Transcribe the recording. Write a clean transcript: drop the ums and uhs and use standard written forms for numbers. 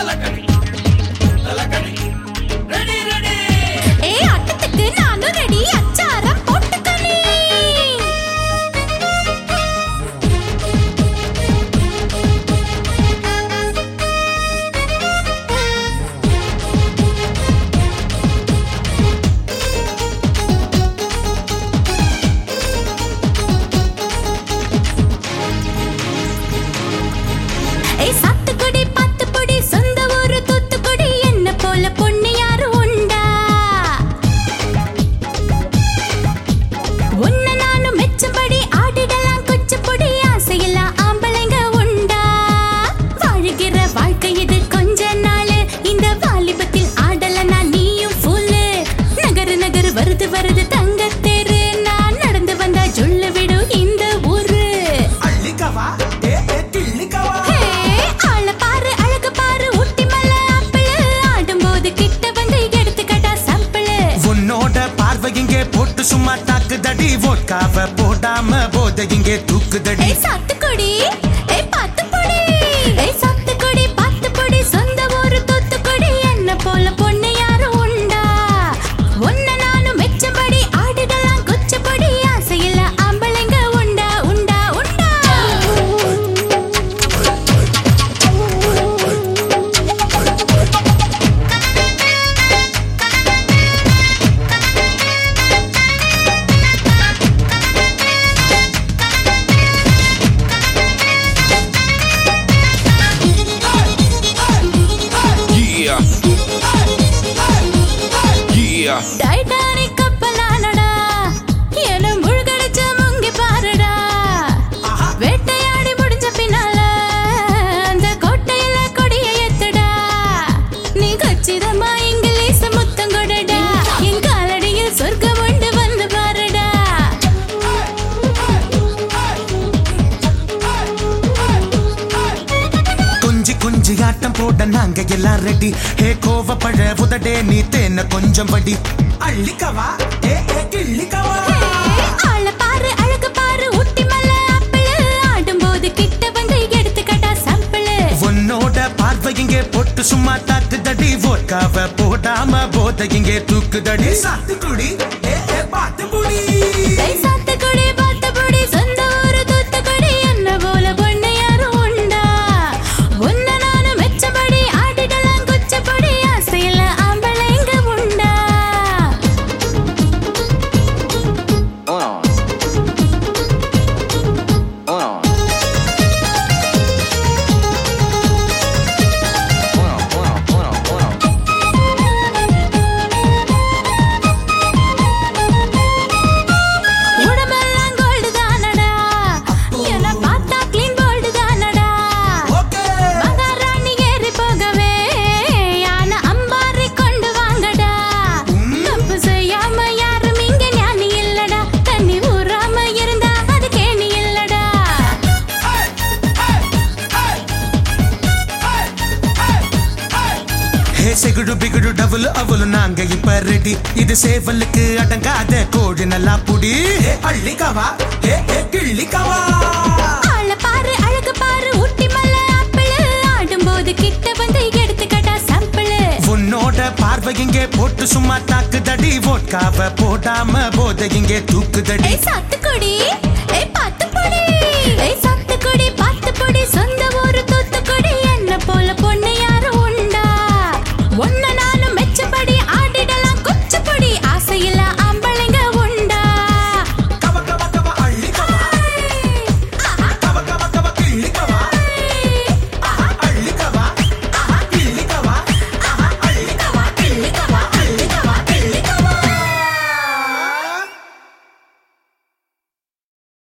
சும்மா தாக்குதடி வோட்காவ போடாம போத இங்கே தூக்குதடி சாத்துக்குடி பாத்துக்குடி சாத்துக்குடி பாத்துக்குடி சொந்த ஊரு தூத்துக்குடி என்ன போல பொண்ணு யாரும் உண்டா ஒன்ன நானும் மெச்சபடி ஆடுடலாம் குச்சபடி ஆசையில்ல ஆம்பளைங்க உண்டா உண்டா உண்டா டைட்டானிக் கப்பலானடா என்ன முழுகடிச்ச முங்கி பாருடா வேட்டையாடி முடிஞ்ச பின்னால அந்த கோட்டையில கொடிய ஏத்துடா நீ கச்சிதமா இங்கிலீஷ் முத்தம் கொடுடா என் காலடியில் சொர்க்கம் உண்டு வந்து பாருடா கொஞ்சி கொஞ்சி ஆட்டம் போட நாங்க எல்லாம் ரெடி ஹே கோவப்பழ உதடே நீ தேன கொஞ்சம் படி அள்ளிக்கவா கிள்ளிக்கவா ஆள பாரு அழகு பாரு ஊட்டி மலை ஆப்பிள் ஆடும்போது கிட்ட வந்து எடுத்துக்கட்டா சாம்பிள் உன்னோட பார்வை இங்கே போட்டு சும்மா தாக்குதடி வோட்காவ போடாம போத இங்கே தூக்குதடி சாத்துக்குடி பாத்துக்குடி சாத்துக்குடி பாத்துக்குடி சொந்த ஊரு தூத்துக்குடி என்ன போல பொண்ணு யாரும் உண்டா ஒன்ன நானும் மெச்சபடி ஆடிடலாம் குச்சபடி ஆசையில ஆம்பளைங்க உண்டா உடம்பெல்லாம் கோல்டு தானடா என்ன பார்த்தா கிளீன் கோல்டு தானடா மகாராணி ஏறி போகவே யானை அம்பாரி கொண்டு வாங்கடா தப்பு செய்யாம யாரும் இங்க ஞானி இல்லடா தண்ணி ஊறாம இருந்தா அது கேணி இல்லடா ஹே செகுடு பிகுடு டபுள் அவளு நாங்க இப்ப ரெடி இது சேவலுக்கு அடங்காத கோழி நல்லா புடி அள்ளிக்கவா கிள்ளிக்கவா ஆள பாரு அழகு பாரு ஊட்டி மலை ஆப்பிள் ஆடும்போது கிட்ட வந்து எடுத்துக்கட்டா சாம்பிள் உன்னோட பார்வை இங்கே போட்டு சும்மா தாக்குதடி வோட்காவ போடாம போத இங்கே தூக்குதடி சாத்துக்குடி